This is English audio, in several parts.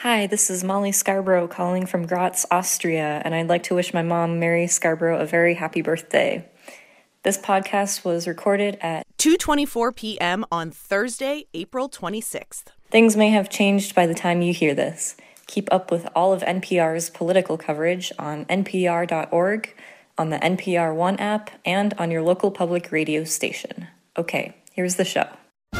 Hi, this is Molly Scarborough calling from Graz, Austria, and I'd like to wish my mom, Mary Scarborough, a very happy birthday. This podcast was recorded at 2:24 p.m. on Thursday, April 26th. Things may have changed by the time you hear this. Keep up with all of NPR's political coverage on npr.org, on the NPR One app, and on your local public radio station. Okay, here's the show.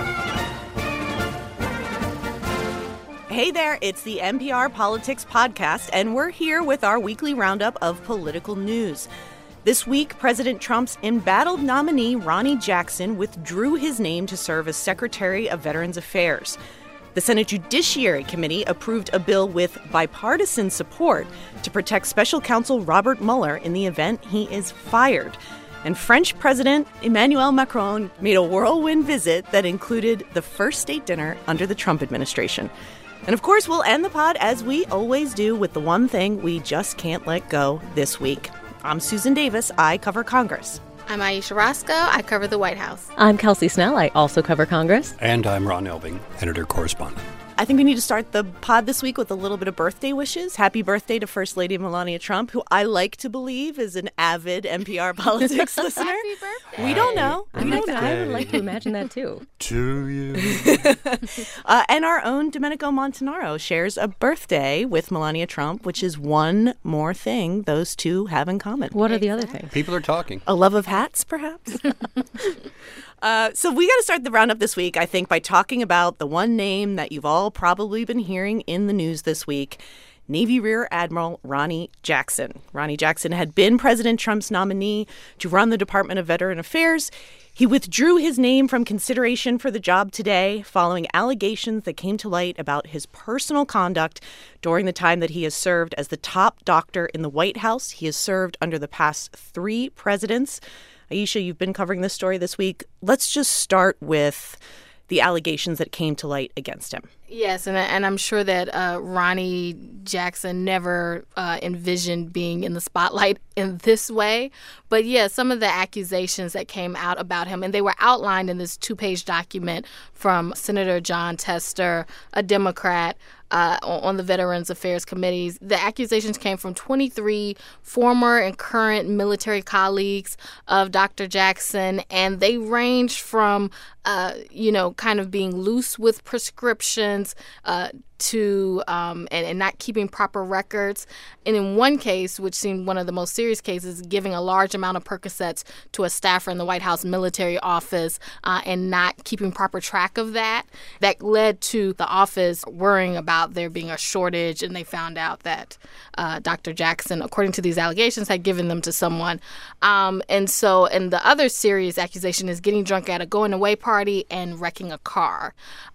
Hey there, it's the NPR Politics Podcast, and we're here with our weekly roundup of political news. This week, President Trump's embattled nominee, Ronny Jackson, withdrew his name to serve as Secretary of Veterans Affairs. The Senate Judiciary Committee approved a bill with bipartisan support to protect Special Counsel Robert Mueller in the event he is fired. And French President Emmanuel Macron made a whirlwind visit that included the first state dinner under the Trump administration. And of course, we'll end the pod, as we always do, with the one thing we just can't let go this week. I'm Susan Davis. I cover Congress. I'm Ayesha Roscoe. I cover the White House. I'm Kelsey Snell. I also cover Congress. And I'm Ron Elving, editor-correspondent. I think we need to start the pod this week with a little bit of birthday wishes. Happy birthday to First Lady Melania Trump, who I like to believe is an avid NPR Politics listener. Happy birthday. We don't know. I would like to imagine that, too. To you. And our own Domenico Montanaro shares a birthday with Melania Trump, which is one more thing those two have in common. What are the other things? People are talking. A love of hats, perhaps? So we got to start the roundup this week, I think, by talking about the one name that you've all probably been hearing in the news this week, Navy Rear Admiral Ronny Jackson. Ronny Jackson had been President Trump's nominee to run the Department of Veteran Affairs. He withdrew his name from consideration for the job today following allegations that came to light about his personal conduct during the time that he has served as the top doctor in the White House. He has served under the past 3 presidents. Ayesha, you've been covering this story this week. Let's just start with the allegations that came to light against him. Yes, and I'm sure that Ronny Jackson never envisioned being in the spotlight in this way. But yeah, some of the accusations that came out about him, and they were outlined in this 2-page document from Senator Jon Tester, a Democrat, on the Veterans Affairs Committees. The accusations came from 23 former and current military colleagues of Dr. Jackson, and they ranged from, kind of being loose with prescriptions to and not keeping proper records. And in one case, which seemed one of the most serious cases, giving a large amount of Percocets to a staffer in the White House military office and not keeping proper track of that. That led to the office worrying about there being a shortage, and they found out that Dr. Jackson, according to these allegations, had given them to someone. And the other serious accusation is getting drunk at a going-away party and wrecking a car.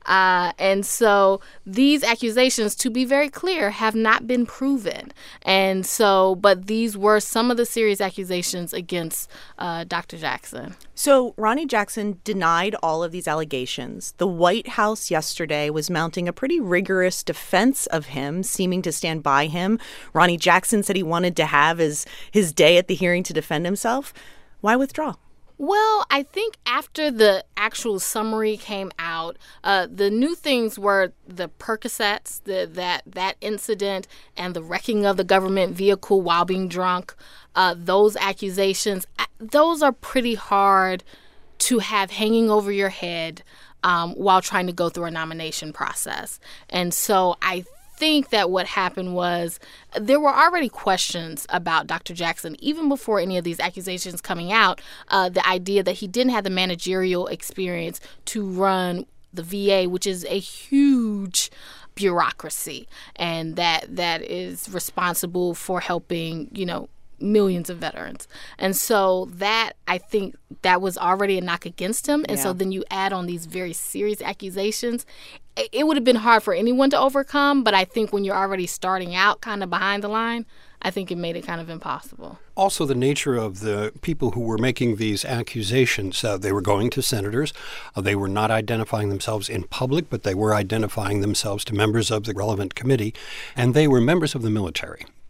And so these accusations, to be very clear, have not been proven. And so, but these were some of the serious accusations against Dr. Jackson. So Ronny Jackson denied all of these allegations. The White House yesterday was mounting a pretty rigorous defense of him, seeming to stand by him. Ronny Jackson said he wanted to have his day at the hearing to defend himself. Why withdraw? Well, I think after the actual summary came out, the new things were the Percocets, that incident, and the wrecking of the government vehicle while being drunk. Those accusations, those are pretty hard to have hanging over your head while trying to go through a nomination process. And so I think that what happened was there were already questions about Dr. Jackson, even before any of these accusations coming out, the idea that he didn't have the managerial experience to run the VA, which is a huge bureaucracy, and that is responsible for helping, millions of veterans. And so that, I think, that was already a knock against him. And so then you add on these very serious accusations. It would have been hard for anyone to overcome, but I think when you're already starting out kind of behind the line, I think it made it kind of impossible. Also, the nature of the people who were making these accusations, they were going to senators. They were not identifying themselves in public, but they were identifying themselves to members of the relevant committee, and they were members of the military.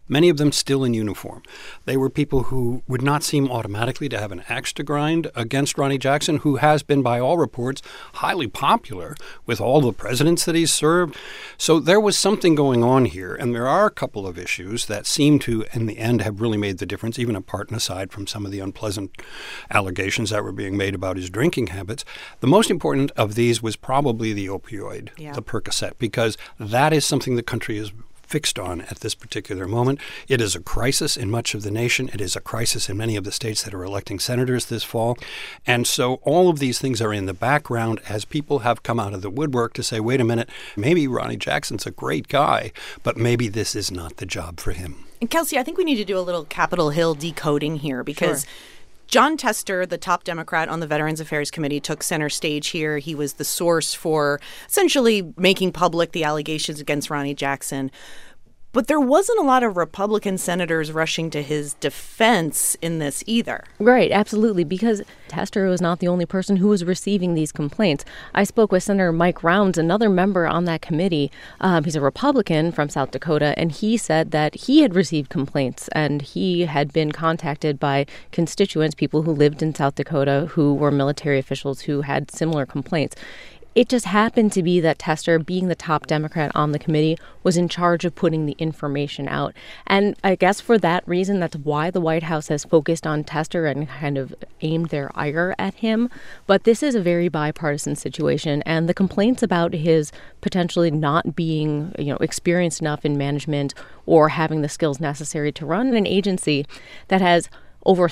many of them still in uniform. They were people who would not seem automatically to have an axe to grind against Ronny Jackson, who has been, by all reports, highly popular with all the presidents that he's served. So there was something going on here, and there are a couple of issues that seem to, in the end, have really made the difference, even apart and aside from some of the unpleasant allegations that were being made about his drinking habits. The most important of these was probably the opioid, the Percocet, because that is something the country is fixed on at this particular moment. It is a crisis in much of the nation. It is a crisis in many of the states that are electing senators this fall. And so all of these things are in the background as people have come out of the woodwork to say, wait a minute, maybe Ronny Jackson's a great guy, but maybe this is not the job for him. And Kelsey, I think we need to do a little Capitol Hill decoding here because Jon Tester, the top Democrat on the Veterans Affairs Committee, took center stage here. He was the source for essentially making public the allegations against Ronny Jackson. But there wasn't a lot of Republican senators rushing to his defense in this either. Right, absolutely, because Tester was not the only person who was receiving these complaints. I spoke with Senator Mike Rounds, another member on that committee. He's a Republican from South Dakota, and he said that he had received complaints and he had been contacted by constituents, people who lived in South Dakota who were military officials who had similar complaints. It just happened to be that Tester, being the top Democrat on the committee, was in charge of putting the information out. And I guess for that reason, that's why the White House has focused on Tester and kind of aimed their ire at him. But this is a very bipartisan situation. And the complaints about his potentially not being, experienced enough in management or having the skills necessary to run an agency that has over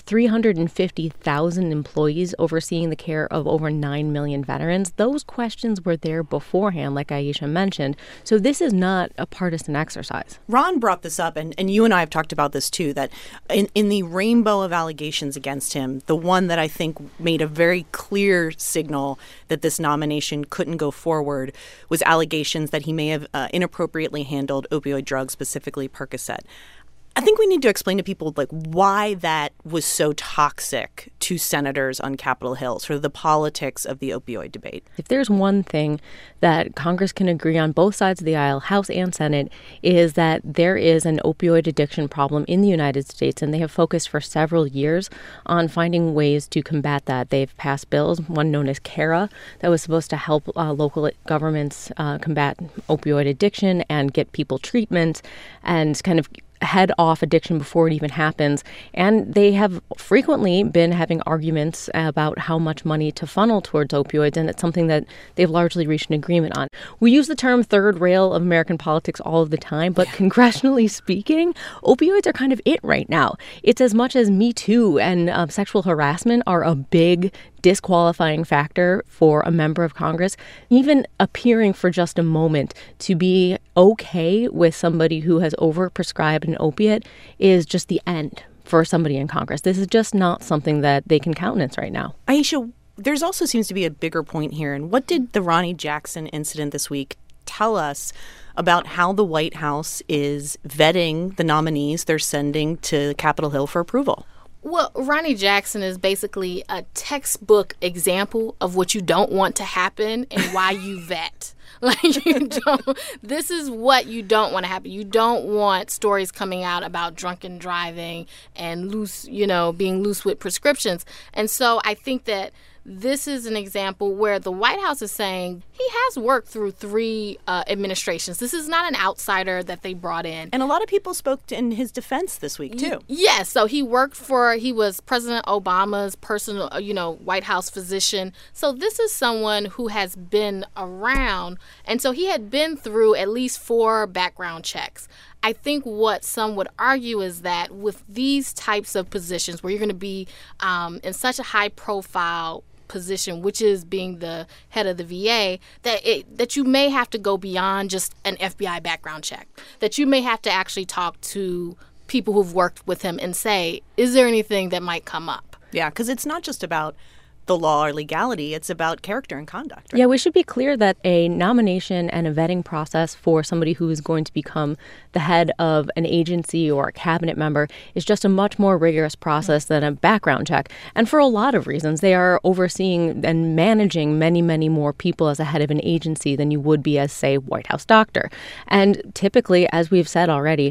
350,000 employees overseeing the care of over 9 million veterans. Those questions were there beforehand, like Aisha mentioned. So this is not a partisan exercise. Ron brought this up, and you and I have talked about this too, that in the rainbow of allegations against him, the one that I think made a very clear signal that this nomination couldn't go forward was allegations that he may have inappropriately handled opioid drugs, specifically Percocet. I think we need to explain to people why that was so toxic to senators on Capitol Hill, sort of the politics of the opioid debate. If there's one thing that Congress can agree on, both sides of the aisle, House and Senate, is that there is an opioid addiction problem in the United States, and they have focused for several years on finding ways to combat that. They've passed bills, one known as CARA, that was supposed to help local governments combat opioid addiction and get people treatment and kind of head off addiction before it even happens. And they have frequently been having arguments about how much money to funnel towards opioids, and it's something that they've largely reached an agreement on. We use the term third rail of American politics all of the time, but congressionally speaking, opioids are kind of it right now. It's as much as Me Too and sexual harassment are a big disqualifying factor for a member of Congress. Even appearing for just a moment to be okay with somebody who has overprescribed an opiate is just the end for somebody in Congress. This is just not something that they can countenance right now. Aisha, there's also seems to be a bigger point here. And what did the Ronny Jackson incident this week tell us about how the White House is vetting the nominees they're sending to Capitol Hill for approval? Well, Ronny Jackson is basically a textbook example of what you don't want to happen and why you vet. This is what you don't want to happen. You don't want stories coming out about drunken driving and being loose with prescriptions. And so I think that this is an example where the White House is saying he has worked through 3 administrations. This is not an outsider that they brought in. And a lot of people spoke in his defense this week, too. Yes. So he was President Obama's personal, White House physician. So this is someone who has been around. And so he had been through at least 4 background checks. I think what some would argue is that with these types of positions where you're going to be in such a high profile position, which is being the head of the VA, that you may have to go beyond just an FBI background check, that you may have to actually talk to people who've worked with him and say, is there anything that might come up? Yeah, because it's not just about the law or legality, it's about character and conduct. Right? Yeah, we should be clear that a nomination and a vetting process for somebody who is going to become the head of an agency or a cabinet member is just a much more rigorous process than a background check. And for a lot of reasons, they are overseeing and managing many, many more people as a head of an agency than you would be as, say, White House doctor. And typically, as we've said already,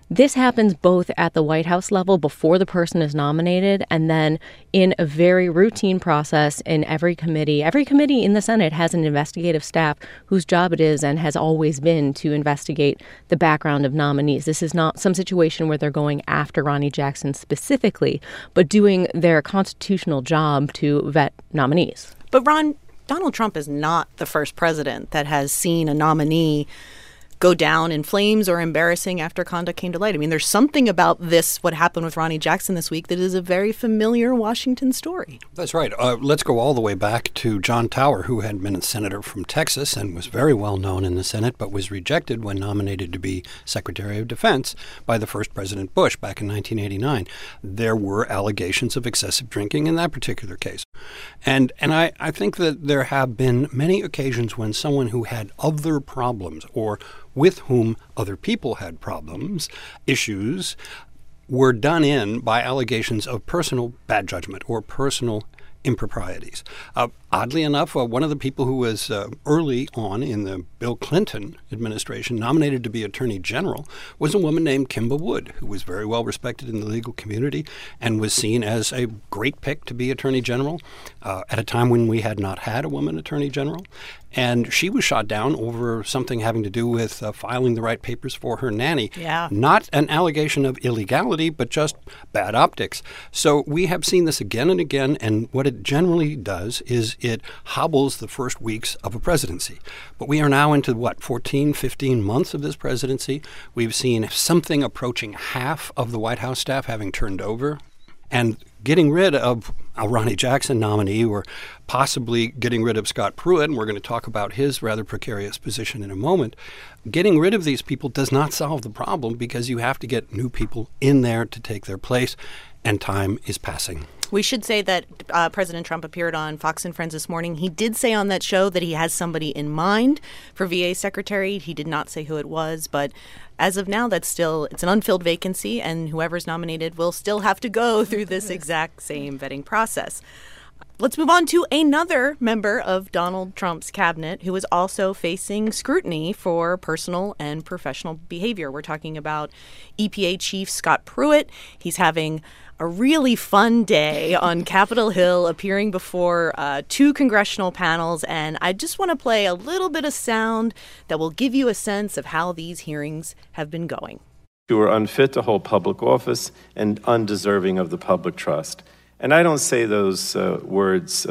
This happens both at the White House level before the person is nominated, and then in a very routine process in every committee. Every committee in the Senate has an investigative staff whose job it is and has always been to investigate the background of nominees. This is not some situation where they're going after Ronny Jackson specifically, but doing their constitutional job to vet nominees. But Ron, Donald Trump is not the first president that has seen a nominee go down in flames or embarrassing after conduct came to light. I mean, there's something about this, what happened with Ronny Jackson this week, that is a very familiar Washington story. That's right. Let's go all the way back to John Tower, who had been a senator from Texas and was very well known in the Senate, but was rejected when nominated to be Secretary of Defense by the first President Bush back in 1989. There were allegations of excessive drinking in that particular case. And I think that there have been many occasions when someone who had other problems or with whom other people had problems, issues, were done in by allegations of personal bad judgment or personal improprieties. Oddly enough, one of the people who was early on in the Bill Clinton administration nominated to be Attorney General was a woman named Kimba Wood, who was very well respected in the legal community and was seen as a great pick to be Attorney General at a time when we had not had a woman Attorney General. And she was shot down over something having to do with filing the right papers for her nanny. Yeah. Not an allegation of illegality, but just bad optics. So we have seen this again and again, and what it generally does is it hobbles the first weeks of a presidency. But we are now into, 14, 15 months of this presidency. We've seen something approaching half of the White House staff having turned over. And getting rid of a Ronny Jackson nominee, or possibly getting rid of Scott Pruitt, and we're going to talk about his rather precarious position in a moment, getting rid of these people does not solve the problem because you have to get new people in there to take their place, and time is passing. We should say that President Trump appeared on Fox and Friends this morning. He did say on that show that he has somebody in mind for VA secretary. He did not say who it was, but as of now, it's an unfilled vacancy, and whoever's nominated will still have to go through this exact same vetting process. Let's move on to another member of Donald Trump's cabinet who is also facing scrutiny for personal and professional behavior. We're talking about EPA Chief Scott Pruitt. He's having a really fun day on Capitol Hill, appearing before 2 congressional panels. And I just want to play a little bit of sound that will give you a sense of how these hearings have been going. You are unfit to hold public office and undeserving of the public trust. And I don't say those words,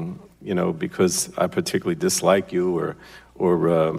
because I particularly dislike you or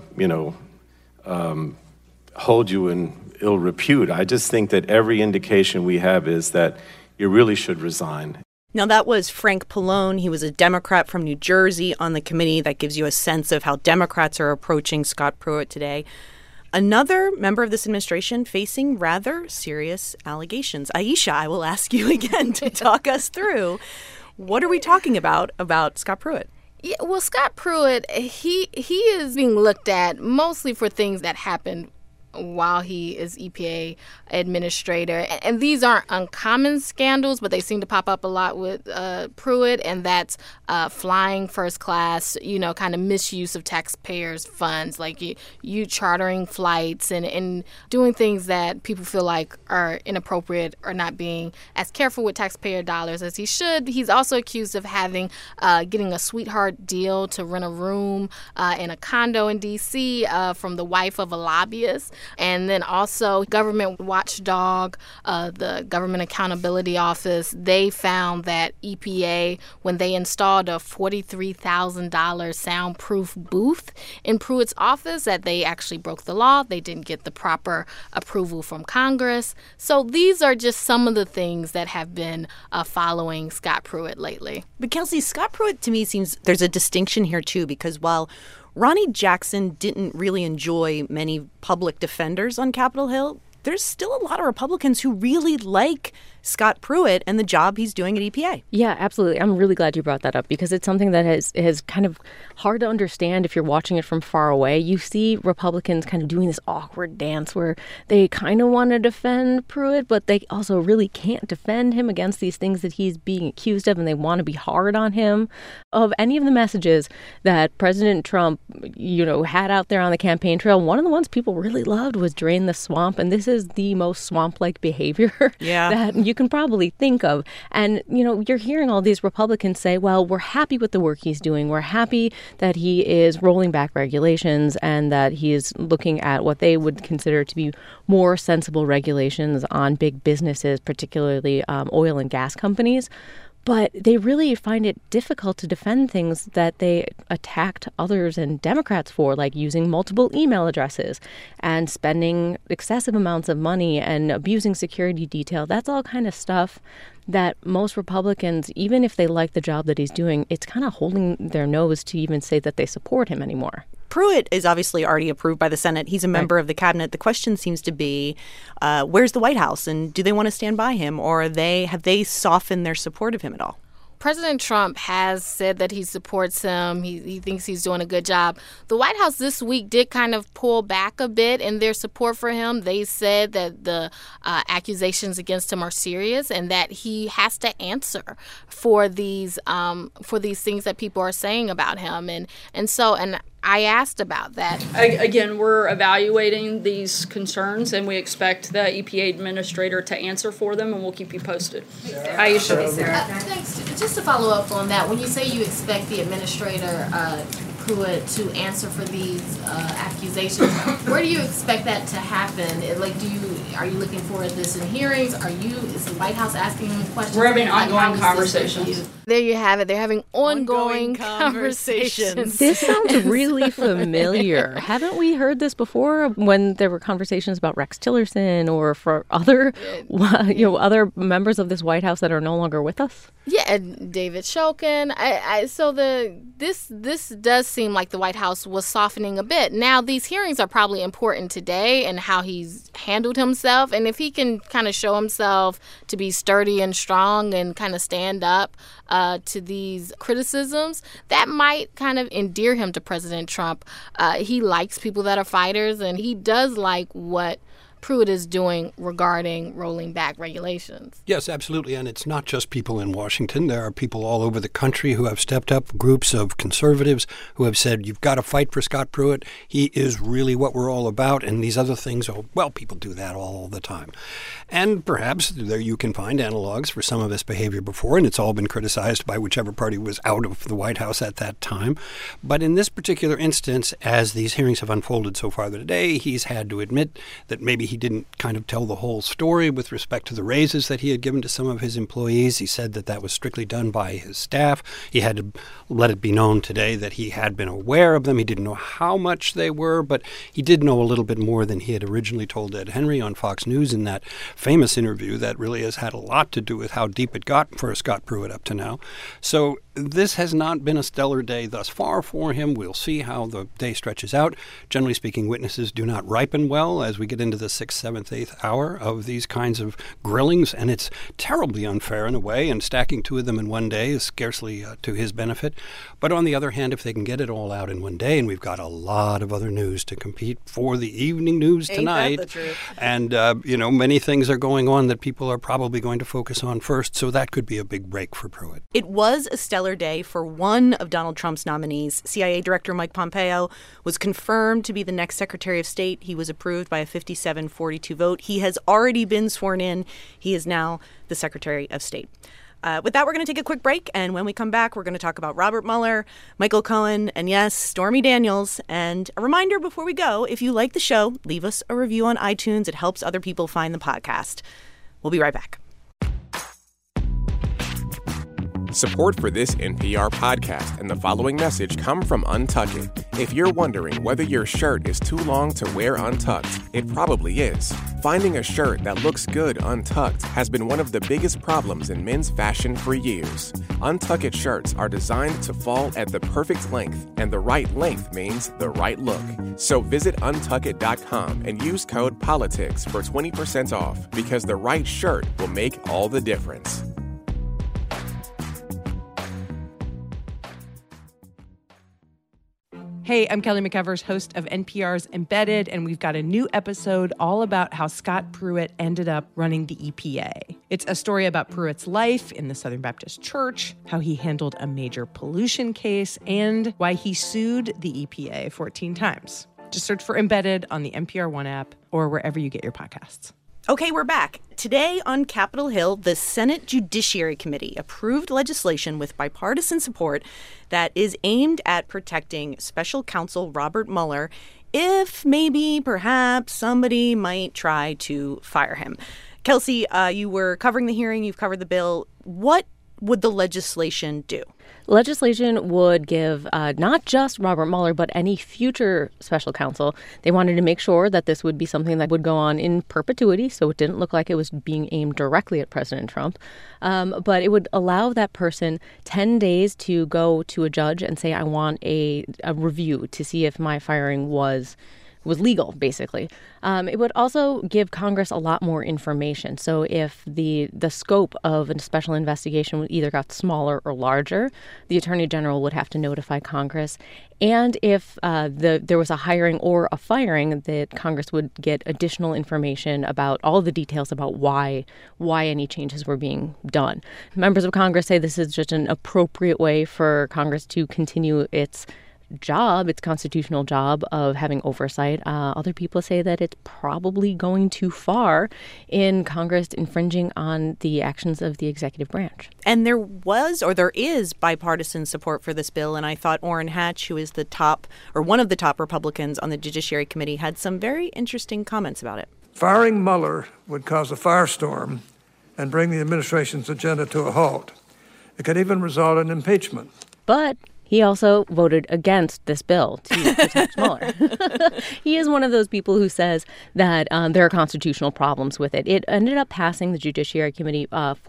hold you in ill repute. I just think that every indication we have is that you really should resign. Now, that was Frank Pallone. He was a Democrat from New Jersey on the committee. That gives you a sense of how Democrats are approaching Scott Pruitt today. Another member of this administration facing rather serious allegations. Aisha, I will ask you again to talk us through. What are we talking about Scott Pruitt? Yeah, well, Scott Pruitt, he is being looked at mostly for things that happened while he is EPA administrator. And these aren't uncommon scandals, but they seem to pop up a lot with Pruitt, and that's flying first class, kind of misuse of taxpayers' funds, like you chartering flights and doing things that people feel like are inappropriate or not being as careful with taxpayer dollars as he should. He's also accused of getting a sweetheart deal to rent a room in a condo in D.C. From the wife of a lobbyist. And then also government watchdog, the Government Accountability Office, they found that EPA, when they installed a $43,000 soundproof booth in Pruitt's office, that they actually broke the law. They didn't get the proper approval from Congress. So these are just some of the things that have been following Scott Pruitt lately. But Kelsey, Scott Pruitt to me seems there's a distinction here, too, because while Ronny Jackson didn't really enjoy many public defenders on Capitol Hill, there's still a lot of Republicans who really like Scott Pruitt and the job he's doing at EPA. Yeah, absolutely. I'm really glad you brought that up because it's something that is kind of hard to understand if you're watching it from far away. You see Republicans kind of doing this awkward dance where they kind of want to defend Pruitt, but they also really can't defend him against these things that he's being accused of, and they want to be hard on him. Of any of the messages that President Trump, had out there on the campaign trail, one of the ones people really loved was drain the swamp, and this is the most swamp-like behavior that you can probably think of. And, you're hearing all these Republicans say, well, we're happy with the work he's doing. We're happy that he is rolling back regulations and that he is looking at what they would consider to be more sensible regulations on big businesses, particularly oil and gas companies. But they really find it difficult to defend things that they attacked others and Democrats for, like using multiple email addresses and spending excessive amounts of money and abusing security detail. That's all kind of stuff that most Republicans, even if they like the job that he's doing, it's kind of holding their nose to even say that they support him anymore. Pruitt is obviously already approved by the Senate. He's a member of the cabinet. The question seems to be, where's the White House? And do they want to stand by him? Or have they softened their support of him at all? President Trump has said that he supports him. He thinks he's doing a good job. The White House this week did kind of pull back a bit in their support for him. They said that the accusations against him are serious and that he has to answer for these things that people are saying about him. And I asked about that. Again, we're evaluating these concerns, and we expect the EPA administrator to answer for them, and we'll keep you posted. Aisha. Thanks. Just to follow up on that, when you say you expect the administrator Pruitt to answer for these accusations, where do you expect that to happen? Are you looking for this in hearings? Is the White House asking him questions? We're having ongoing conversations. There you have it. They're having ongoing conversations. This sounds really familiar. Haven't we heard this before when there were conversations about Rex Tillerson or for other members of this White House that are no longer with us? Yeah, David Shulkin. This does seem like the White House was softening a bit. Now, these hearings are probably important today and how he's handled himself. And if he can kind of show himself to be sturdy and strong and kind of stand up to these criticisms, that might kind of endear him to President Trump. He likes people that are fighters, and he does like what Pruitt is doing regarding rolling back regulations. Yes, absolutely. And it's not just people in Washington. There are people all over the country who have stepped up, groups of conservatives who have said, you've got to fight for Scott Pruitt. He is really what we're all about. And these other things, people do that all the time. And perhaps there you can find analogs for some of this behavior before, and it's all been criticized by whichever party was out of the White House at that time. But in this particular instance, as these hearings have unfolded so far today, he's had to admit that maybe he didn't kind of tell the whole story with respect to the raises that he had given to some of his employees. He said that was strictly done by his staff. He had to let it be known today that he had been aware of them. He didn't know how much they were, but he did know a little bit more than he had originally told Ed Henry on Fox News in that famous interview that really has had a lot to do with how deep it got for Scott Pruitt up to now. So this has not been a stellar day thus far for him. We'll see how the day stretches out. Generally speaking, witnesses do not ripen well as we get into the 6th, 7th, 8th hour of these kinds of grillings, and it's terribly unfair in a way, and stacking two of them in one day is scarcely to his benefit. But on the other hand, if they can get it all out in one day, and we've got a lot of other news to compete for the evening news tonight, ain't that the truth? And, many things are going on that people are probably going to focus on first, so that could be a big break for Pruitt. It was a stellar day for one of Donald Trump's nominees. CIA Director Mike Pompeo was confirmed to be the next Secretary of State. He was approved by a 57-42 vote. He has already been sworn in. He is now the Secretary of State. With that, we're going to take a quick break, and when we come back, we're going to talk about Robert Mueller, Michael Cohen, and yes, Stormy Daniels. And a reminder before we go, if you like the show, leave us a review on iTunes. It helps other people find the podcast. We'll be right back. Support for this NPR podcast and the following message come from Untuck It. If you're wondering whether your shirt is too long to wear untucked, it probably is. Finding a shirt that looks good untucked has been one of the biggest problems in men's fashion for years. Untuck It shirts are designed to fall at the perfect length, and the right length means the right look. So visit untuckit.com and use code POLITICS for 20% off, because the right shirt will make all the difference. Hey, I'm Kelly McEvers, host of NPR's Embedded, and we've got a new episode all about how Scott Pruitt ended up running the EPA. It's a story about Pruitt's life in the Southern Baptist Church, how he handled a major pollution case, and why he sued the EPA 14 times. Just search for Embedded on the NPR One app or wherever you get your podcasts. Okay, we're back. Today on Capitol Hill, the Senate Judiciary Committee approved legislation with bipartisan support that is aimed at protecting special counsel Robert Mueller if maybe, perhaps, somebody might try to fire him. Kelsey, you were covering the hearing. You've covered the bill. What would the legislation do? Legislation would give not just Robert Mueller, but any future special counsel. They wanted to make sure that this would be something that would go on in perpetuity, so it didn't look like it was being aimed directly at President Trump. But it would allow that person 10 days to go to a judge and say, I want a review to see if my firing was legal, basically. It would also give Congress a lot more information. So if the scope of a special investigation either got smaller or larger, the Attorney General would have to notify Congress. And if there was a hiring or a firing, that Congress would get additional information about all the details about why any changes were being done. Members of Congress say this is just an appropriate way for Congress to continue its constitutional job of having oversight. Other people say that it's probably going too far in Congress infringing on the actions of the executive branch. And there is bipartisan support for this bill. And I thought Orrin Hatch, who is one of the top Republicans on the Judiciary Committee, had some very interesting comments about it. Firing Mueller would cause a firestorm and bring the administration's agenda to a halt. It could even result in impeachment. But he also voted against this bill to protect Mueller. He is one of those people who says that there are constitutional problems with it. It ended up passing the Judiciary Committee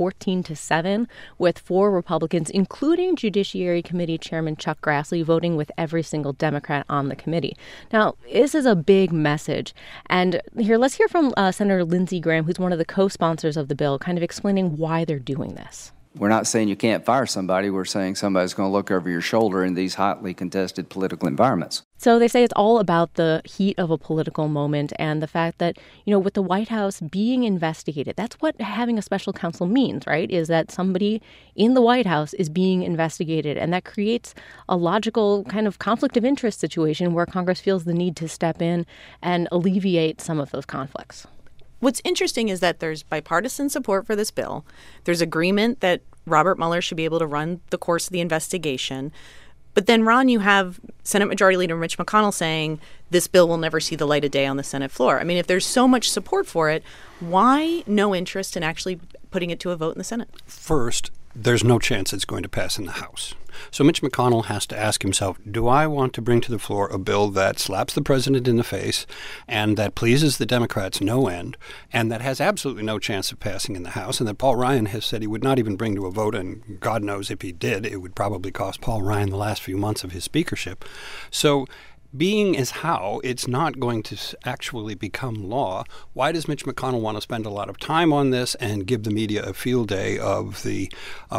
14-7 with 4 Republicans, including Judiciary Committee Chairman Chuck Grassley, voting with every single Democrat on the committee. Now, this is a big message. And here, let's hear from Senator Lindsey Graham, who's one of the co-sponsors of the bill, kind of explaining why they're doing this. We're not saying you can't fire somebody. We're saying somebody's going to look over your shoulder in these hotly contested political environments. So they say it's all about the heat of a political moment and the fact that, with the White House being investigated, that's what having a special counsel means, right? Is that somebody in the White House is being investigated. And that creates a logical kind of conflict of interest situation where Congress feels the need to step in and alleviate some of those conflicts. What's interesting is that there's bipartisan support for this bill. There's agreement that Robert Mueller should be able to run the course of the investigation. But then, Ron, you have Senate Majority Leader Mitch McConnell saying this bill will never see the light of day on the Senate floor. I mean, if there's so much support for it, why no interest in actually putting it to a vote in the Senate? First, there's no chance it's going to pass in the House. So Mitch McConnell has to ask himself, do I want to bring to the floor a bill that slaps the president in the face and that pleases the Democrats no end and that has absolutely no chance of passing in the House, and that Paul Ryan has said he would not even bring to a vote, and God knows if he did, it would probably cost Paul Ryan the last few months of his speakership. So being is how it's not going to actually become law. Why does Mitch McConnell want to spend a lot of time on this and give the media a field day of the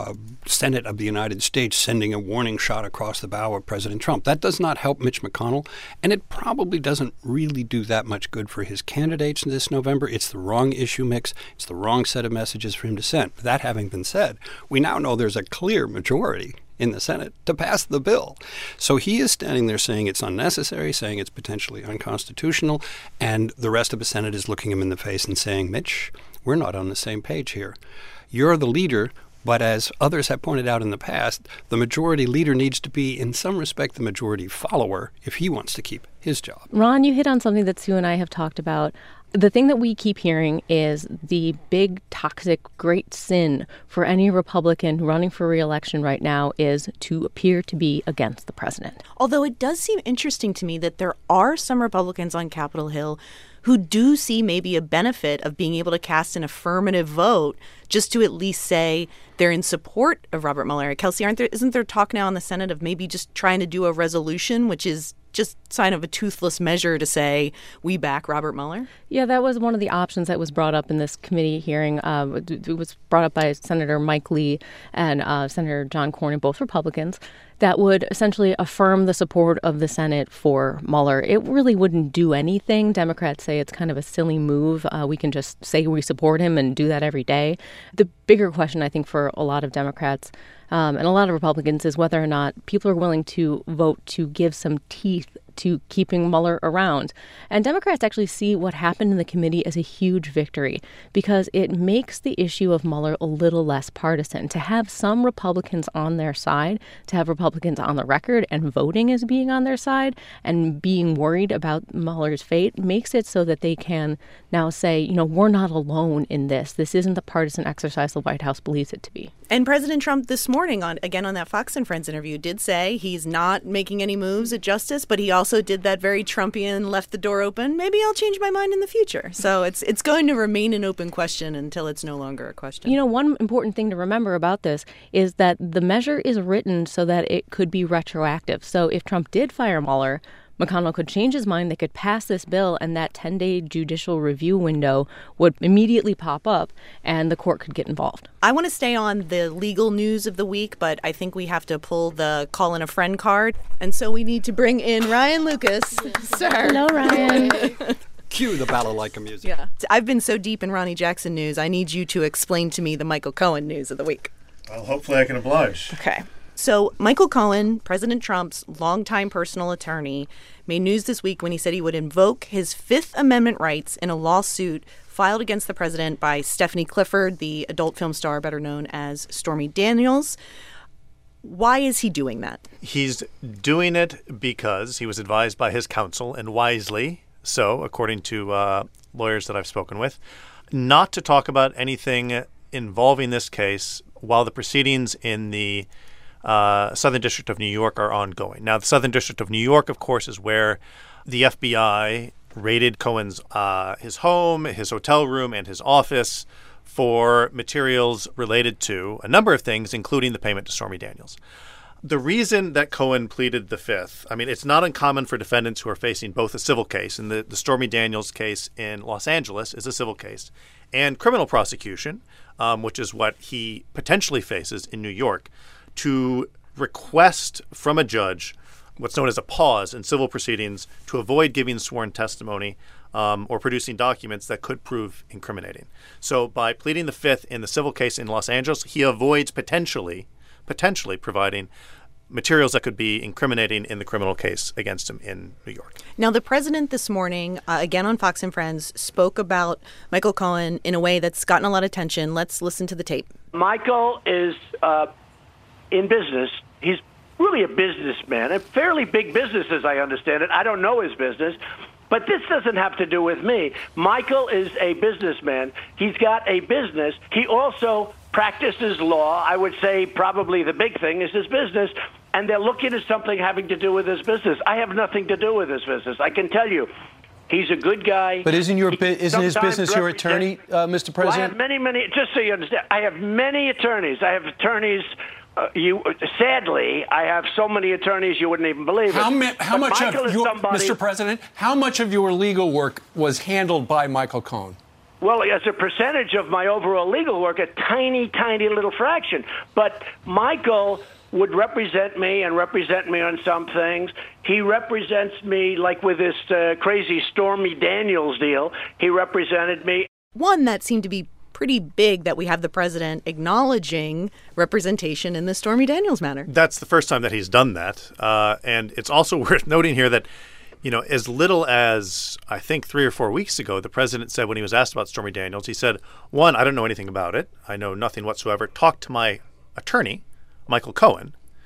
Senate of the United States sending a warning shot across the bow of President Trump? That does not help Mitch McConnell, and it probably doesn't really do that much good for his candidates this November. It's the wrong issue mix. It's the wrong set of messages for him to send. That having been said, we now know there's a clear majority in the Senate to pass the bill. So he is standing there saying it's unnecessary, saying it's potentially unconstitutional, and the rest of the Senate is looking him in the face and saying, Mitch, we're not on the same page here. You're the leader, but as others have pointed out in the past, the majority leader needs to be, in some respect, the majority follower if he wants to keep his job. Ron, you hit on something that Sue and I have talked about. The thing that we keep hearing is the big, toxic, great sin for any Republican running for re-election right now is to appear to be against the president. Although it does seem interesting to me that there are some Republicans on Capitol Hill who do see maybe a benefit of being able to cast an affirmative vote just to at least say they're in support of Robert Mueller. Kelsey, isn't there talk now in the Senate of maybe just trying to do a resolution, which is just sign of a toothless measure to say we back Robert Mueller? Yeah, that was one of the options that was brought up in this committee hearing. It was brought up by Senator Mike Lee and Senator John Cornyn, both Republicans, that would essentially affirm the support of the Senate for Mueller. It really wouldn't do anything. Democrats say it's kind of a silly move. We can just say we support him and do that every day. The bigger question, I think, for a lot of Democrats and a lot of Republicans is whether or not people are willing to vote to give some teeth to keeping Mueller around. And Democrats actually see what happened in the committee as a huge victory because it makes the issue of Mueller a little less partisan. To have some Republicans on their side, to have Republicans on the record and voting as being on their side and being worried about Mueller's fate makes it so that they can now say, you know, we're not alone in this. This isn't the partisan exercise the White House believes it to be. And President Trump this morning, on that Fox and Friends interview, did say he's not making any moves at justice, but he also did that very Trumpian left the door open. Maybe I'll change my mind in the future. So it's going to remain an open question until it's no longer a question. You know, one important thing to remember about this is that the measure is written so that it could be retroactive. So if Trump did fire Mueller, McConnell could change his mind, they could pass this bill, and that 10-day judicial review window would immediately pop up, and the court could get involved. I want to stay on the legal news of the week, but I think we have to pull the call in a friend card, and so we need to bring in Ryan Lucas. Sir. Hello, Ryan. Cue the balalaika music. Yeah. I've been so deep in Ronnie Jackson news, I need you to explain to me the Michael Cohen news of the week. Well, hopefully I can oblige. Okay. So Michael Cohen, President Trump's longtime personal attorney, made news this week when he said he would invoke his Fifth Amendment rights in a lawsuit filed against the president by Stephanie Clifford, the adult film star better known as Stormy Daniels. Why is he doing that? He's doing it because he was advised by his counsel, and wisely so, according to lawyers that I've spoken with, not to talk about anything involving this case while the proceedings in the Southern District of New York are ongoing. Now, the Southern District of New York, of course, is where the FBI raided Cohen's his home, his hotel room, and his office for materials related to a number of things, including the payment to Stormy Daniels. The reason that Cohen pleaded the Fifth, I mean, it's not uncommon for defendants who are facing both a civil case, and the Stormy Daniels case in Los Angeles is a civil case, and criminal prosecution, which is what he potentially faces in New York, to request from a judge what's known as a pause in civil proceedings to avoid giving sworn testimony or producing documents that could prove incriminating. So by pleading the Fifth in the civil case in Los Angeles, he avoids potentially providing materials that could be incriminating in the criminal case against him in New York. Now, the president this morning, again on Fox and Friends, spoke about Michael Cohen in a way that's gotten a lot of attention. Let's listen to the tape. Michael is in business. He's really a businessman, a fairly big business as I understand it. I don't know his business, but this doesn't have to do with me. Michael is a businessman. He's got a business. He also practices law. I would say probably the big thing is his business, and they're looking at something having to do with his business. I have nothing to do with his business. I can tell you. He's a good guy. But isn't his business your attorney, Mr. President? Well, I have many, just so you understand, I have many attorneys. I have attorneys. Sadly, I have so many attorneys you wouldn't even believe it. How much of your, Mr. President, how much of your legal work was handled by Michael Cohen? Well, as a percentage of my overall legal work, a tiny, tiny little fraction. But Michael would represent me on some things. He represents me, like with this crazy Stormy Daniels deal. He represented me. One that seemed to be pretty big, that we have the president acknowledging representation in the Stormy Daniels matter. That's the first time that he's done that. And it's also worth noting here that, you know, as little as, I think, 3 or 4 weeks ago, the president said when he was asked about Stormy Daniels, he said, one, I don't know anything about it. I know nothing whatsoever. Talk to my attorney, Michael Cohen.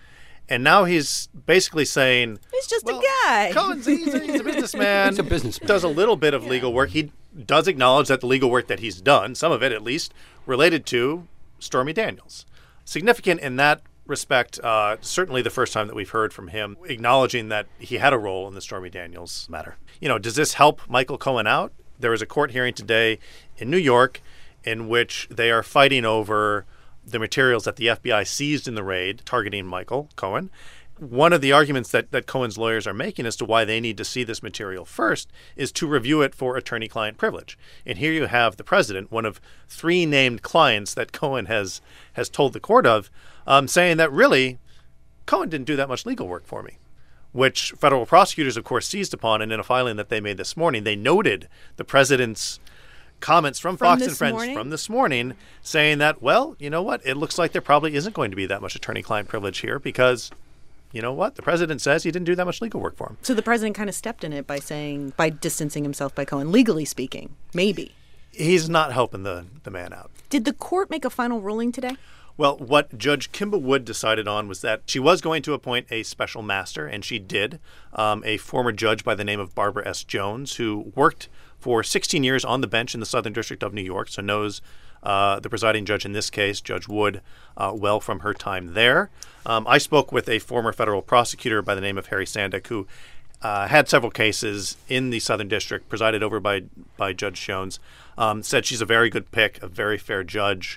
And now he's basically saying, he's just a guy. Cohen's he's a businessman. He's a businessman. Does a little bit of legal work. He does acknowledge that the legal work that he's done, some of it at least, related to Stormy Daniels. Significant in that respect, certainly the first time that we've heard from him acknowledging that he had a role in the Stormy Daniels matter. Does this help Michael Cohen out? There was a court hearing today in New York in which they are fighting over the materials that the FBI seized in the raid targeting Michael Cohen. One of the arguments that Cohen's lawyers are making as to why they need to see this material first is to review it for attorney-client privilege. And here you have the president, one of 3 named clients that Cohen has told the court of, saying that really Cohen didn't do that much legal work for me, which federal prosecutors, of course, seized upon. And in a filing that they made this morning, they noted the president's comments from Fox and Friends from this morning saying that, well, you know what? It looks like there probably isn't going to be that much attorney-client privilege here because, you know what? The president says he didn't do that much legal work for him. So the president kind of stepped in it by distancing himself by Cohen, legally speaking, maybe. He's not helping the man out. Did the court make a final ruling today? Well, what Judge Kimba Wood decided on was that she was going to appoint a special master, and she did, a former judge by the name of Barbara S. Jones, who worked for 16 years on the bench in the Southern District of New York, so knows the presiding judge in this case, Judge Wood, well from her time there. I spoke with a former federal prosecutor by the name of Harry Sandick, who had several cases in the Southern District presided over by Judge Jones, said she's a very good pick, a very fair judge,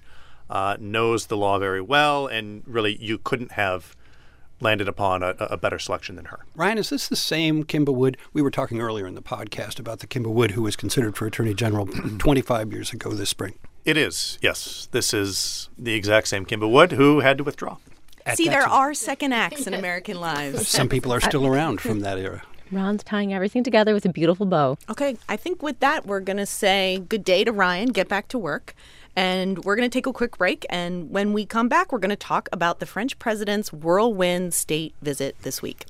knows the law very well, and really you couldn't have landed upon a better selection than her. Ryan, is this the same Kimba Wood? We were talking earlier in the podcast about the Kimba Wood who was considered for Attorney General 25 years ago this spring. It is, yes. This is the exact same Kimba Wood who had to withdraw. See, there are second acts in American lives. Some people are still around from that era. Ron's tying everything together with a beautiful bow. Okay, I think with that, we're going to say good day to Ryan, get back to work. And we're going to take a quick break. And when we come back, we're going to talk about the French president's whirlwind state visit this week.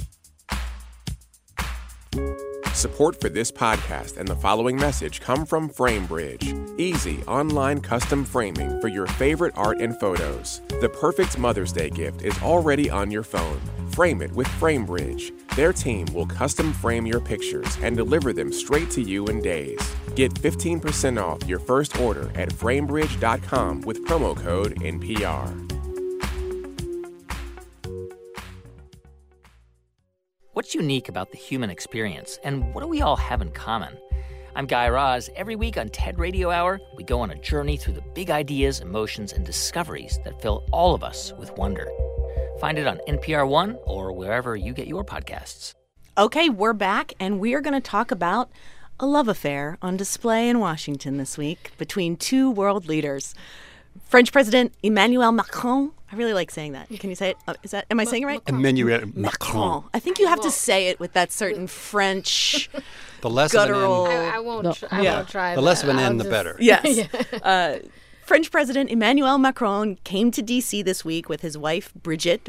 Support for this podcast and the following message come from FrameBridge. Easy online custom framing for your favorite art and photos. The perfect Mother's Day gift is already on your phone. Frame it with FrameBridge. Their team will custom frame your pictures and deliver them straight to you in days. Get 15% off your first order at framebridge.com with promo code NPR. What's unique about the human experience, and what do we all have in common? I'm Guy Raz. Every week on TED Radio Hour, we go on a journey through the big ideas, emotions, and discoveries that fill all of us with wonder. Find it on NPR One or wherever you get your podcasts. Okay, we're back, and we are going to talk about a love affair on display in Washington this week between 2 world leaders. French President Emmanuel Macron. I really like saying that. Can you say it? Am I saying it right? Emmanuel Macron. I think you have to say it with that certain French the less guttural. Of an N. I won't try the that. less of an N, the better. Yes. French President Emmanuel Macron came to D.C. this week with his wife Brigitte,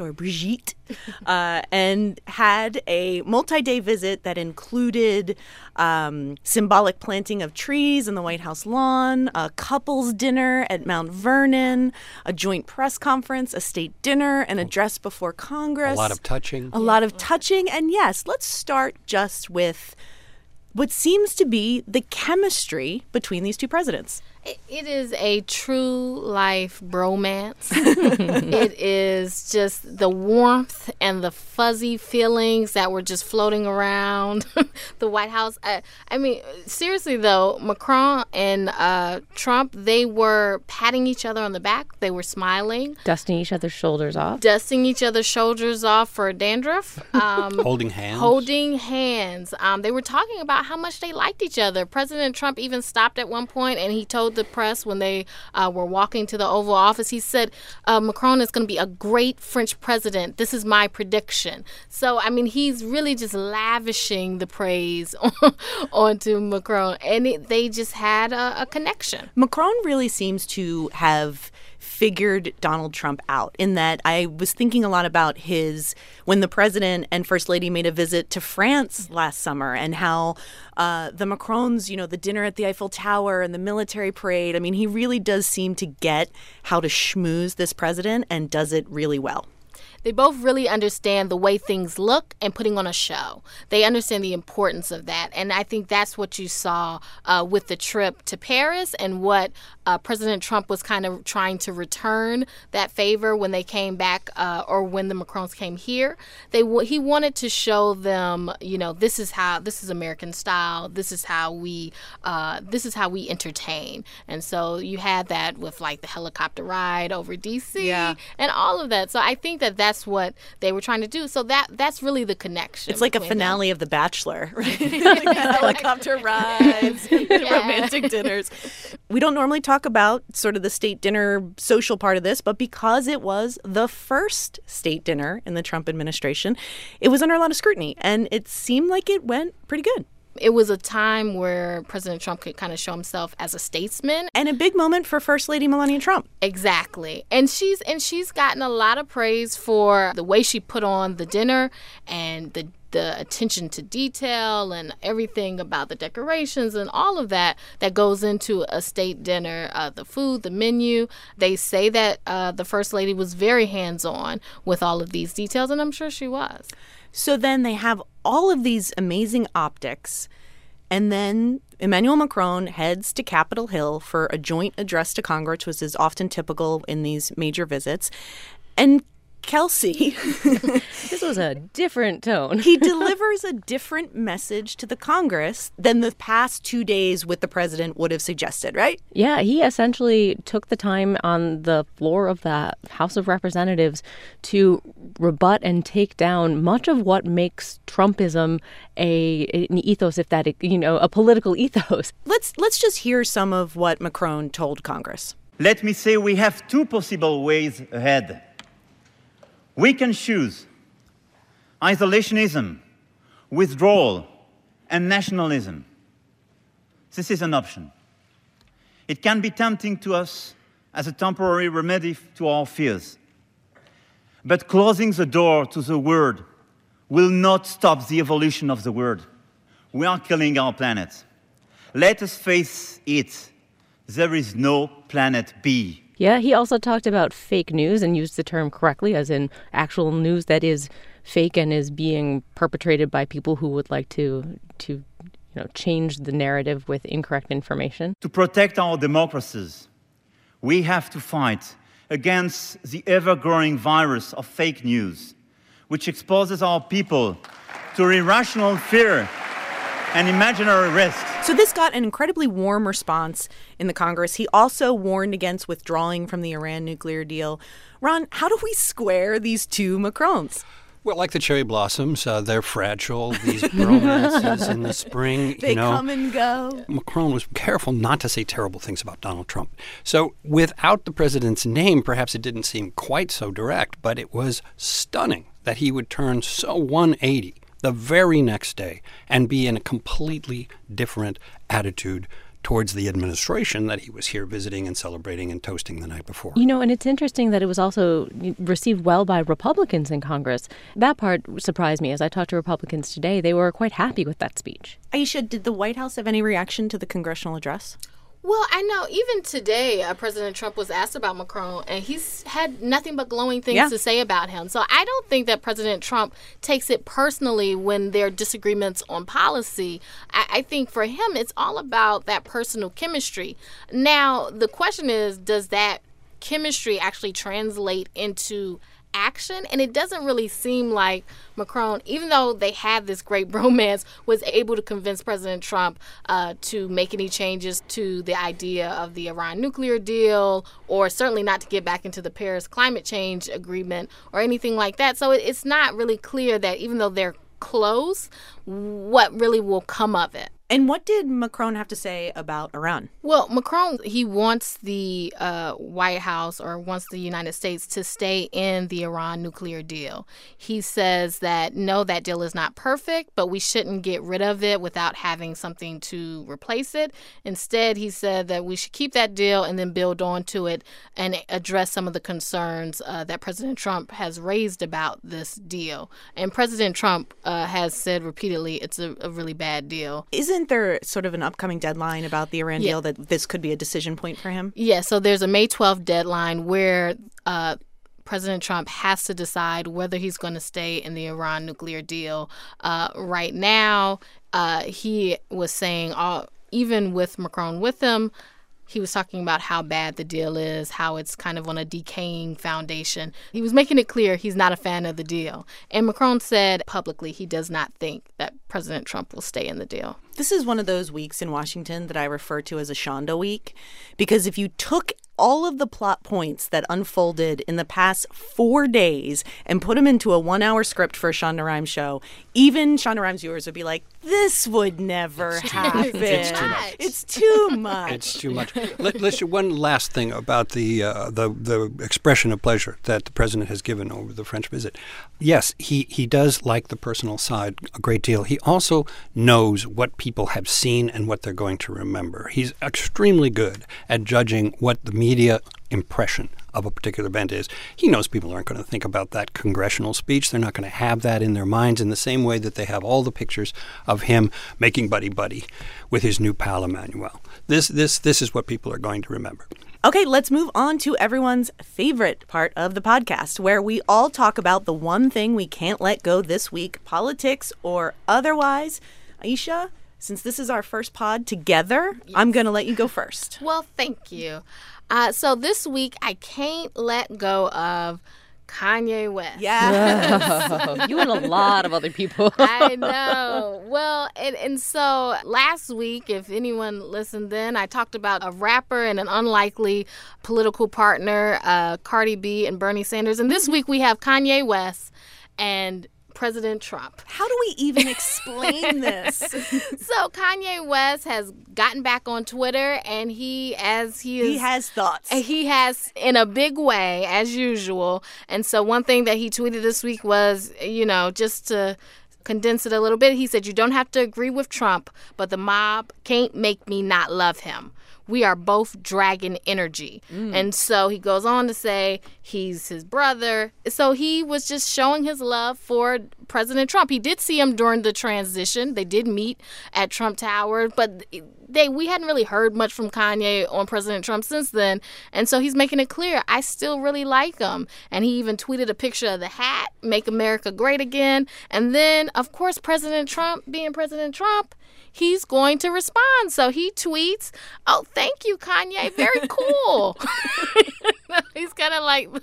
and had a multi-day visit that included symbolic planting of trees in the White House lawn, a couples dinner at Mount Vernon, a joint press conference, a state dinner, an address before Congress. A lot of touching. And yes, let's start just with what seems to be the chemistry between these 2 presidents. It is a true life bromance. It is just the warmth and the fuzzy feelings that were just floating around the White House. I mean, seriously, though, Macron and Trump, they were patting each other on the back. They were smiling. Dusting each other's shoulders off. For dandruff. Holding hands. They were talking about how much they liked each other. President Trump even stopped at one point and he told the press when they were walking to the Oval Office, he said, Macron is going to be a great French president. This is my prediction. So, I mean, he's really just lavishing the praise onto Macron. And they just had a connection. Macron really seems to have figured Donald Trump out, in that I was thinking a lot about when the president and first lady made a visit to France last summer, and how the Macrons, the dinner at the Eiffel Tower and the military parade, I mean, he really does seem to get how to schmooze this president and does it really well. They both really understand the way things look and putting on a show. They understand the importance of that. And I think that's what you saw with the trip to Paris and what President Trump was kind of trying to return that favor when they came back or when the Macrons came here. He wanted to show them, this is American style. This is how we entertain. And so you had that with like the helicopter ride over D.C. and all of that. So I think that that's what they were trying to do. So that's really the connection. It's like a finale of The Bachelor, right? Like helicopter rides, romantic dinners. We don't normally talk about sort of the state dinner social part of this, but because it was the first state dinner in the Trump administration, it was under a lot of scrutiny, and it seemed like it went pretty good. It was a time where President Trump could kind of show himself as a statesman. And a big moment for First Lady Melania Trump. Exactly. And she's gotten a lot of praise for the way she put on the dinner and the attention to detail and everything about the decorations and all of that goes into a state dinner, the food, the menu. They say that the First Lady was very hands-on with all of these details, and I'm sure she was. So then they have all of these amazing optics, and then Emmanuel Macron heads to Capitol Hill for a joint address to Congress, which is often typical in these major visits. And Kelsey. This was a different tone. He delivers a different message to the Congress than the past 2 days with the president would have suggested, right? Yeah, he essentially took the time on the floor of the House of Representatives to rebut and take down much of what makes Trumpism an ethos, if that, a political ethos. Let's just hear some of what Macron told Congress. Let me say we have two possible ways ahead. We can choose isolationism, withdrawal, and nationalism. This is an option. It can be tempting to us as a temporary remedy to our fears. But closing the door to the word will not stop the evolution of the word. We are killing our planet. Let us face it. There is no planet B. Yeah, he also talked about fake news and used the term correctly, as in actual news that is fake and is being perpetrated by people who would like to change the narrative with incorrect information. To protect our democracies, we have to fight against the ever-growing virus of fake news, which exposes our people to irrational fear and imaginary risk. So this got an incredibly warm response in the Congress. He also warned against withdrawing from the Iran nuclear deal. Ron, how do we square these two Macrons? Well, like the cherry blossoms, they're fragile. These romances in the spring, they come and go. Macron was careful not to say terrible things about Donald Trump. So without the president's name, perhaps it didn't seem quite so direct, but it was stunning that he would turn so 180 the very next day and be in a completely different attitude towards the administration that he was here visiting and celebrating and toasting the night before. And it's interesting that it was also received well by Republicans in Congress. That part surprised me. As I talked to Republicans today, they were quite happy with that speech. Aisha, did the White House have any reaction to the congressional address? Well, I know even today, President Trump was asked about Macron, and he's had nothing but glowing things to say about him. So I don't think that President Trump takes it personally when there are disagreements on policy. I think for him, it's all about that personal chemistry. Now, the question is, does that chemistry actually translate into action? And it doesn't really seem like Macron, even though they had this great bromance, was able to convince President Trump to make any changes to the idea of the Iran nuclear deal, or certainly not to get back into the Paris climate change agreement or anything like that. So it's not really clear that even though they're close, what really will come of it. And what did Macron have to say about Iran? Well, Macron, he wants the White House or wants the United States to stay in the Iran nuclear deal. He says that, no, that deal is not perfect, but we shouldn't get rid of it without having something to replace it. Instead, he said that we should keep that deal and then build on to it and address some of the concerns that President Trump has raised about this deal. And President Trump has said repeatedly it's a really bad deal. Isn't there sort of an upcoming deadline about the Iran deal that this could be a decision point for him? Yeah, so there's a May 12th deadline where President Trump has to decide whether he's going to stay in the Iran nuclear deal. Right now, he was saying, even with Macron with him, he was talking about how bad the deal is, how it's kind of on a decaying foundation. He was making it clear he's not a fan of the deal. And Macron said publicly he does not think that President Trump will stay in the deal. This is one of those weeks in Washington that I refer to as a Shonda week, because if you took all of the plot points that unfolded in the past 4 days and put them into a 1-hour script for a Shonda Rhimes show, even Shonda Rhimes viewers would be like, this would never happen. It's too much. It's too much. It's too much. Let's do one last thing about the expression of pleasure that the president has given over the French visit. Yes, he does like the personal side a great deal. He also knows what people have seen and what they're going to remember. He's extremely good at judging what the media impression of a particular event is. He knows people aren't going to think about that congressional speech. They're not going to have that in their minds in the same way that they have all the pictures of him making buddy-buddy with his new pal Emmanuel. This is what people are going to remember. Okay, let's move on to everyone's favorite part of the podcast, where we all talk about the one thing we can't let go this week, politics or otherwise. Aisha, since this is our first pod together, yes, I'm going to let you go first. Well, thank you. So this week, I can't let go of Kanye West. Yeah. You and a lot of other people. I know. Well, and so last week, if anyone listened then, I talked about a rapper and an unlikely political partner, Cardi B and Bernie Sanders. And this week we have Kanye West and President Trump. How do we even explain this? So Kanye West has gotten back on Twitter, and he has thoughts. He has in a big way, as usual. And so one thing that he tweeted this week was, just to condense it a little bit, he said, "You don't have to agree with Trump, but the mob can't make me not love him. We are both dragon energy." And so he goes on to say he's his brother. So he was just showing his love for President Trump. He did see him during the transition. They did meet at Trump Tower, but we hadn't really heard much from Kanye on President Trump since then. And so he's making it clear, I still really like him. And he even tweeted a picture of the hat, "Make America Great Again." And then, of course, President Trump, being President Trump, he's going to respond. So he tweets, "Oh, thank you, Kanye. Very cool." He's kind of like,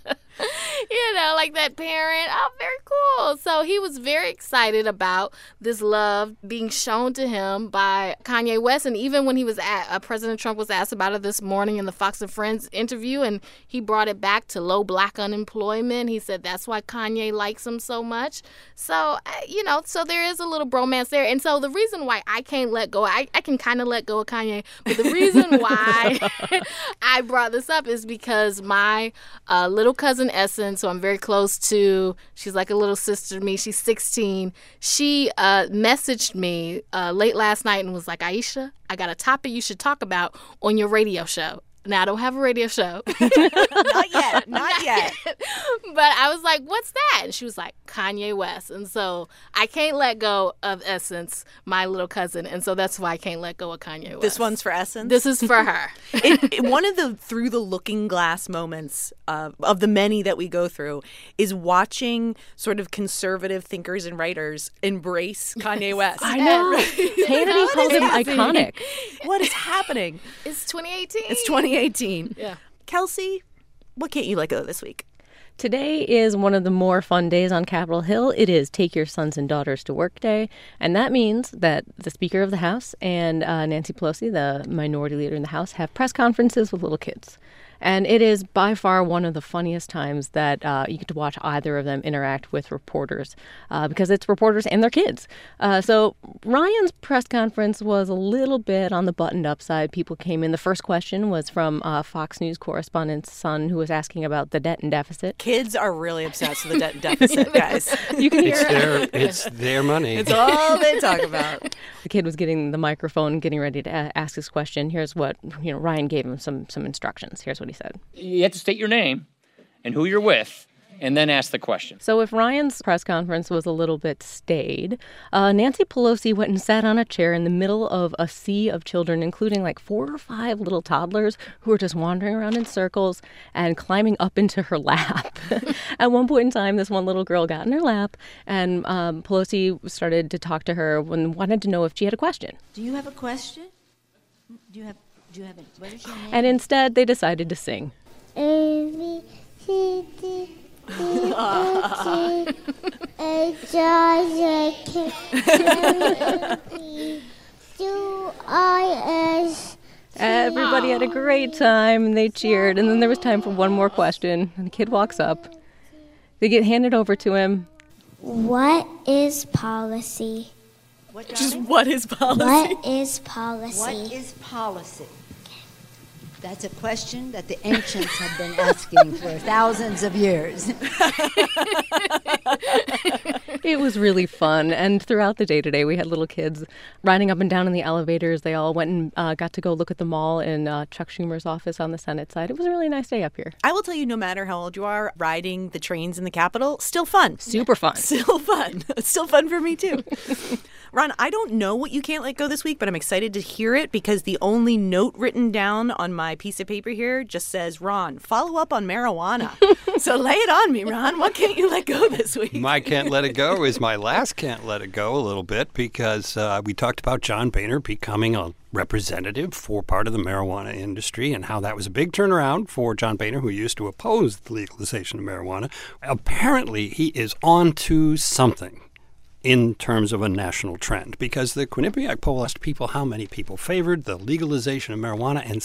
like that parent. "Oh, very cool." So he was very excited about this love being shown to him by Kanye West. And even when he was President Trump was asked about it this morning in the Fox and Friends interview, and he brought it back to low black unemployment. He said that's why Kanye likes him so much. So, so there is a little bromance there. And so the reason why I can't let go, I can kind of let go of Kanye, but the reason why I brought this up is because my little cousin Essence, who I'm very close to, she's like a little sister to me. She's 16. She messaged me late last night and was like, "Aisha, I got a topic you should talk about on your radio show." Now, I don't have a radio show. Not yet. But I was like, "What's that?" And she was like, "Kanye West." And so I can't let go of Essence, my little cousin. And so that's why I can't let go of Kanye West. This one's for Essence? This is for her. One of the through the looking glass moments of the many that we go through is watching sort of conservative thinkers and writers embrace Kanye West. I know. Hannity calls him iconic. What is happening? It's 2018. It's 2018. Yeah. Kelsey, what can't you let go this week? Today is one of the more fun days on Capitol Hill. It is Take Your Sons and Daughters to Work Day. And that means that the Speaker of the House and Nancy Pelosi, the minority leader in the House, have press conferences with little kids. And it is by far one of the funniest times that you get to watch either of them interact with reporters because it's reporters and their kids. So Ryan's press conference was a little bit on the buttoned-up side. People came in. The first question was from Fox News correspondent's son, who was asking about the debt and deficit. Kids are really obsessed with the debt and deficit, guys. You can hear It's their money. It's all they talk about. The kid was getting the microphone, getting ready to ask his question. Here's what Ryan gave him some instructions. Here's what he said. You have to state your name and who you're with and then ask the question. So if Ryan's press conference was a little bit staid, Nancy Pelosi went and sat on a chair in the middle of a sea of children, including like 4 or 5 little toddlers who were just wandering around in circles and climbing up into her lap. At one point in time, this one little girl got in her lap, and Pelosi started to talk to her and wanted to know if she had a question. Do you have a question? Do you have it? What is your name? And instead, they decided to sing. A, B, C, D, E, F, G, H, I, J, K, L, M, N, Q, I, S. Everybody had a great time, and they cheered. And then there was time for one more question. And the kid walks up. They get handed over to him. What is policy? What is policy? What is policy? What is policy? That's a question that the ancients have been asking for thousands of years. It was really fun. And throughout the day today, we had little kids riding up and down in the elevators. They all went and got to go look at the mall in Chuck Schumer's office on the Senate side. It was a really nice day up here. I will tell you, no matter how old you are, riding the trains in the Capitol, still fun. Super fun. Still fun. Still fun for me, too. Ron, I don't know what you can't let go this week, but I'm excited to hear it because the only note written down on my piece of paper here just says, Ron, follow up on marijuana. So lay it on me, Ron. What can't you let go this week? My can't let it go is my last can't let it go a little bit because we talked about John Boehner becoming a representative for part of the marijuana industry and how that was a big turnaround for John Boehner, who used to oppose the legalization of marijuana. Apparently, he is on to something in terms of a national trend, because the Quinnipiac poll asked people how many people favored the legalization of marijuana, and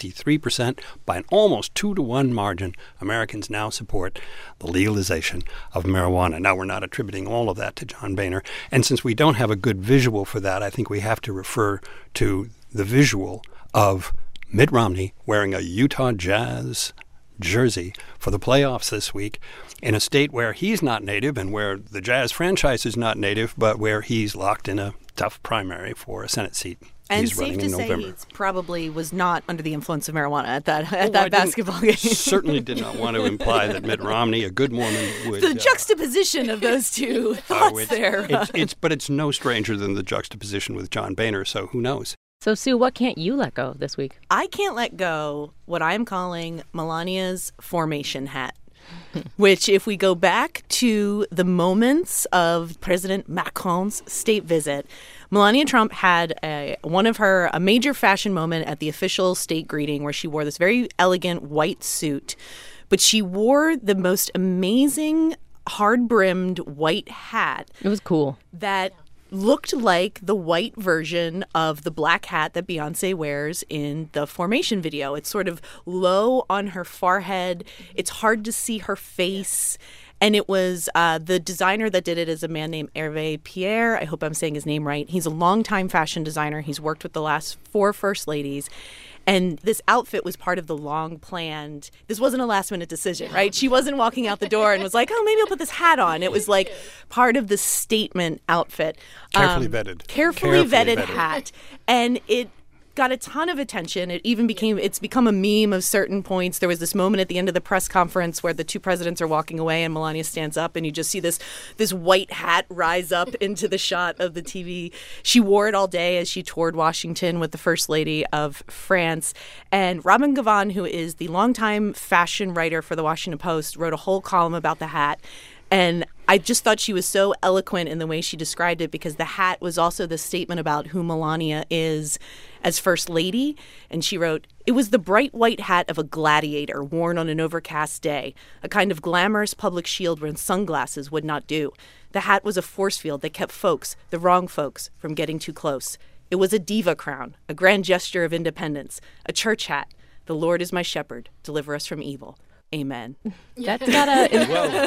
63%, by an almost 2-to-1 margin, Americans now support the legalization of marijuana. Now, we're not attributing all of that to John Boehner, and since we don't have a good visual for that, I think we have to refer to the visual of Mitt Romney wearing a Utah Jazz jersey for the playoffs this week in a state where he's not native and where the Jazz franchise is not native, but where he's locked in a tough primary for a Senate seat. And he's safe running to in say November. he probably was not under the influence of marijuana at that basketball game. Certainly did not want to imply that Mitt Romney, a good Mormon, would... The juxtaposition of those two thoughts there. But it's no stranger than the juxtaposition with John Boehner, so who knows? So, Sue, what can't you let go this week? I can't let go what I'm calling Melania's formation hat, which, if we go back to the moments of President Macron's state visit, Melania Trump had a major fashion moment at the official state greeting where she wore this very elegant white suit, but she wore the most amazing hard-brimmed white hat. It was cool. That looked like the white version of the black hat that Beyonce wears in the Formation video. It's sort of low on her forehead. It's hard to see her face. And it was the designer that did it is a man named Hervé Pierre. I hope I'm saying his name right. He's a longtime fashion designer. He's worked with the last 4 first ladies. And this outfit was part of the long-planned, this wasn't a last-minute decision, right? She wasn't walking out the door and was like, oh, maybe I'll put this hat on. It was like part of the statement outfit. Carefully vetted. Carefully vetted hat. And it got a ton of attention. It's become a meme of certain points. There was this moment at the end of the press conference where the 2 presidents are walking away and Melania stands up and you just see this white hat rise up into the shot of the TV. She wore it all day as she toured Washington with the First Lady of France. And Robin Givhan, who is the longtime fashion writer for the Washington Post, wrote a whole column about the hat. And I just thought she was so eloquent in the way she described it because the hat was also the statement about who Melania is as First Lady. And she wrote, "It was the bright white hat of a gladiator worn on an overcast day, a kind of glamorous public shield when sunglasses would not do. The hat was a force field that kept folks, the wrong folks, from getting too close. It was a diva crown, a grand gesture of independence, a church hat. The Lord is my shepherd, deliver us from evil. Amen." That's got a...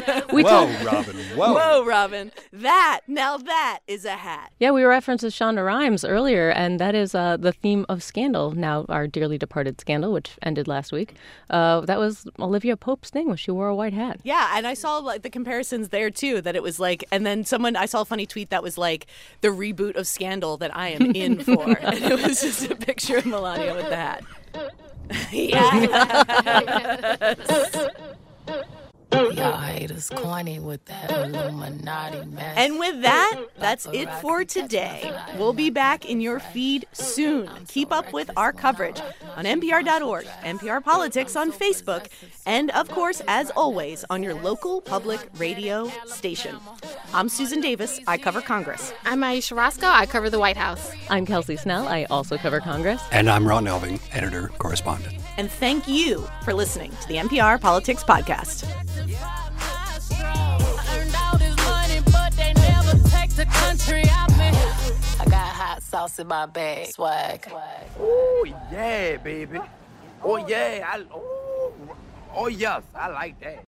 Robin. Whoa. Whoa, Robin. Now that is a hat. Yeah, we referenced Shonda Rhimes earlier, and that is the theme of Scandal, now our dearly departed Scandal, which ended last week. That was Olivia Pope's thing, when she wore a white hat. Yeah, and I saw like the comparisons there, too, that it was like, and then I saw a funny tweet that was like, the reboot of Scandal that I am in for. And it was just a picture of Melania with the hat. Hiatus. corny with that Illuminati mess. And with that, that's it for today. We'll be back in your feed soon. Keep up with our coverage on NPR.org, NPR Politics on Facebook, and of course, as always, on your local public radio station. I'm Susan Davis. I cover Congress. I'm Aisha Roscoe. I cover the White House. I'm Kelsey Snell. I also cover Congress. And I'm Ron Elving, editor-correspondent. And thank you for listening to the NPR Politics Podcast. I got hot sauce in my bag. Swag. Oh, yeah, baby. Oh, yeah. Oh, yes, I like that.